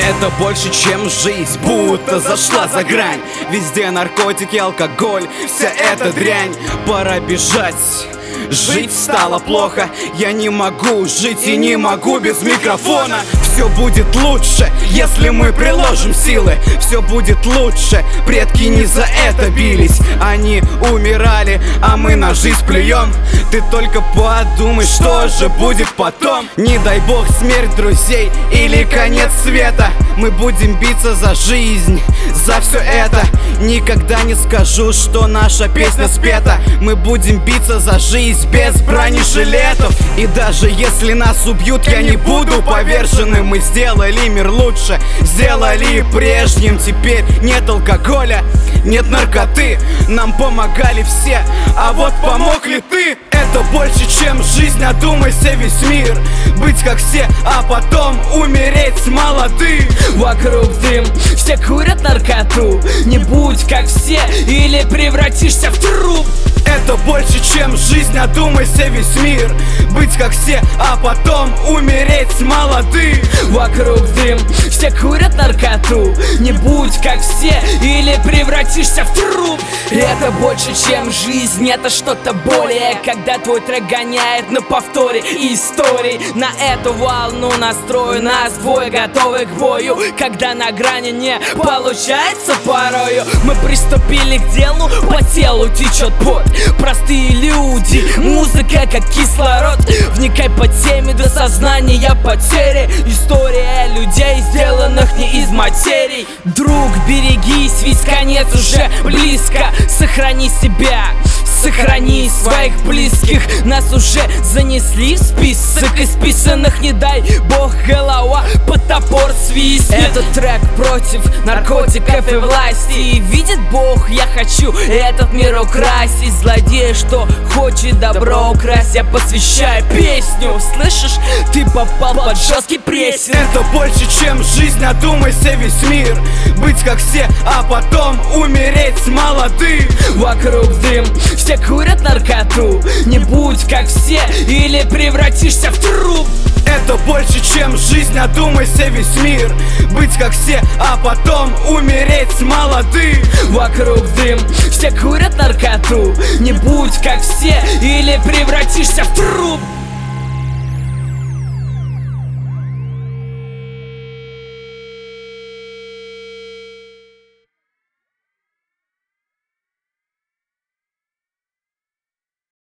Это больше, чем жизнь, будто зашла за грань. Везде наркотики, алкоголь, вся эта дрянь. Пора бежать. Жить стало плохо, я не могу жить и не могу без микрофона. Все будет лучше, если мы приложим силы. Все будет лучше, предки не за это бились. Они умирали, а мы на жизнь плюем. Ты только подумай, что же будет потом. Не дай бог смерть друзей или конец света. Мы будем биться за жизнь, за все это. Никогда не скажу, что наша песня спета. Мы будем биться за жизнь без бронежилетов. И даже если нас убьют, я не буду поверженным. Мы сделали мир лучше, сделали прежним. Теперь нет алкоголя, нет наркоты. Нам помогали все, а вот помог ли ты? Это больше, чем жизнь, одумайся весь мир. Быть как все, а потом умереть молодым. Вокруг дым, все курят наркоту. Не будь как все, или превратишься в труп. Это больше, чем жизнь, одумайся весь мир. Быть как все, а потом умереть молодым. Вокруг дым, все курят наркоту. Не будь как все, или превратишься в труп. Это больше, чем жизнь, это что-то более. Когда твой трек гоняет на повторе истории. На эту волну настроен нас двое, готовы к бою. Когда на грани не получается порою. Мы приступили к делу, по телу течет пот. Простые люди, музыка как кислород. Вникай по теме до сознания потери. История людей, сделанных не из материй. Друг, берегись, ведь конец уже близко. Сохрани себя, сохрани своих близких. Нас уже занесли в список исписанных. Не дай бог голова под топор свистнет. Этот трек против наркотиков и власти. И видит Бог, я хочу этот мир украсить. Злодей, что хочет добро украсть, я посвящаю песню. Слышишь, ты попал под жесткий прессинг. Это больше, чем жизнь, одумайся весь мир. Быть как все, а потом умереть молодым. Вокруг дым, все курят наркоту. Не будь как все, или превратишься в труп. Это больше, чем жизнь, одумайся весь мир. Быть как все, а потом умереть молодым. Вокруг дым, все курят наркоту. Не будь как все, или превратишься в труп.